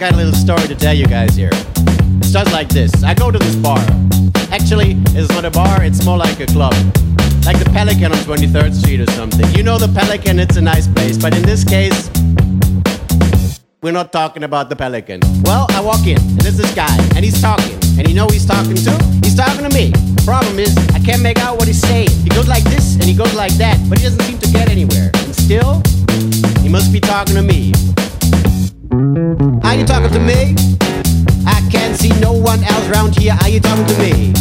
got a little story to tell you guys here. It starts like this. I go to this bar. Actually, it's not a bar, it's more like a club. Like the Pelican on 23rd Street or something. You know the Pelican, it's a nice place. But in this case, we're not talking about the Pelican. Well, I walk in, and there's this guy, and he's talking. And you know who he's talking to? He's talking to me. Problem is, I can't make out what he's saying. He goes like this, and he goes like that, but he doesn't seem to get anywhere. And still, he must be talking to me. Are you talking to me? I can't see no one else around here. Are you talking to me?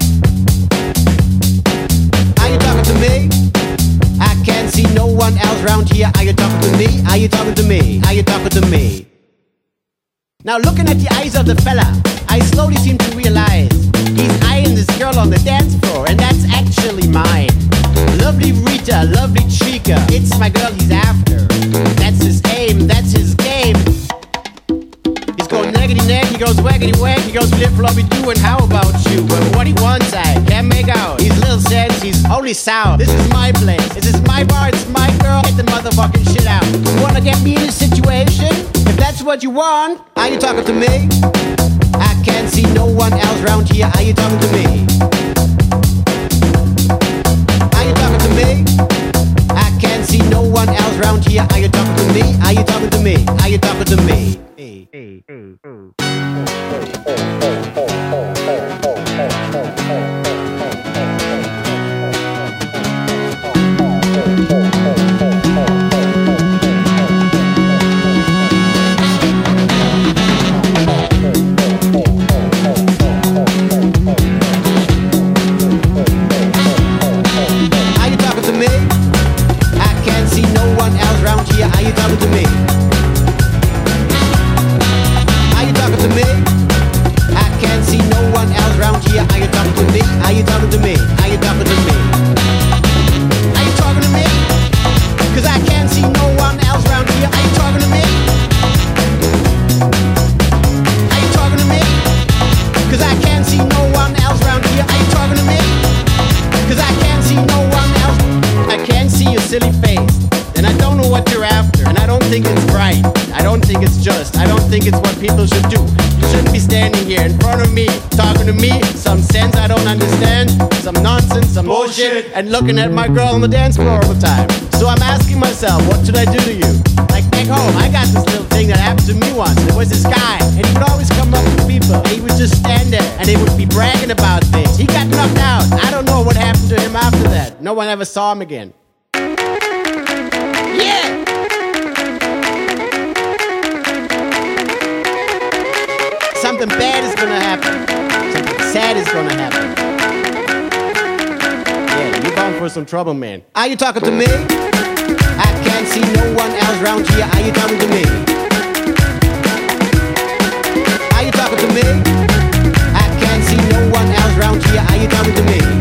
Are you talking to me? I can't see no one else around here. Are you talking to me? Are you talking to me? Are you talking to me? Now looking at the eyes of the fella, I slowly seem to realize he's eyeing this girl on the dance floor, and that's actually mine. Lovely Rita, lovely chica, it's my girl he's after. That's his aim, that's his game. He's going neggity neck, he goes waggity wag, he goes flip floppy doo, and how about you? But what he wants I can't make out. He's little sense, he's only sour. This is my place, this is my bar, it's my girl. Get the motherfucking shit out. You wanna get me in this situation? If that's what you want, are you talking to me? I can't see no one else around here. Are you talking to me? Are you talking to me? I can't see no one else around here. Are you talking to me? Are you talking to me? Are you talking to me? Are you talking to me? Are you talking to me? I can't see no one else around here. Are you talking to me? Are you talking to me? Are you talking to me? Are you talking to me? Cause I can't see no one else around here. Are you talking to me? Are you talking to me? Cause I can't see no one else around here. Are you talking to me? Cause I can't see no one else. I can't see your silly face. And I don't know what you're after, and I don't think it's right. I don't think it's just. I don't think it's what people should do. You shouldn't be standing here in front of me, talking to me, some sense I don't understand, some nonsense, some bullshit, and looking at my girl on the dance floor all the time. So I'm asking myself, what should I do to you? Like back home, I got this little thing that happened to me once. There was this guy, and he would always come up to people, and he would just stand there, and they would be bragging about things. He got knocked out. I don't know what happened to him after that. No one ever saw him again. Yeah! Something bad is gonna happen. Something sad is gonna happen. Yeah, you're bound for some trouble, man. Are you talking to me? I can't see no one else around here. Are you talking to me? Are you talking to me? I can't see no one else around here. Are you talking to me?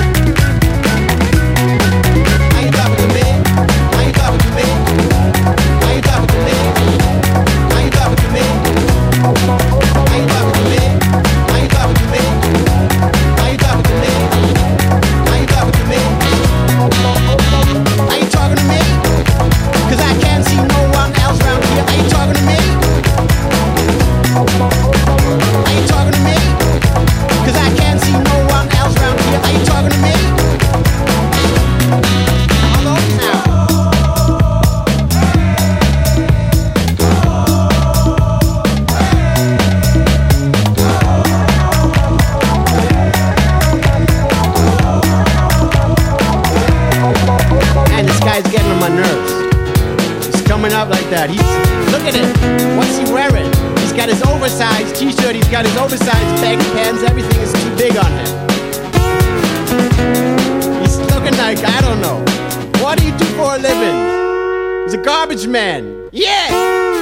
Are you talking to me? Are you talking to me? Are you talking to me? Are you talking to me? Are you talking to me? Are you talking to me? Are you talking to me? Are you talking to me? Are you talking to me? Cause I can't see no one else around here. Are you talking to me? Are you talking to me? Cause I can't see no one else around here. Are you talking to me? All over now. And this guy's getting on my nerves. He's coming up like that. Look at him. What's he wearing? He's got his oversized t-shirt, he's got his oversized baggy pants, everything is too big on him. He's looking like, I don't know. What do you do for a living? He's a garbage man. Yeah!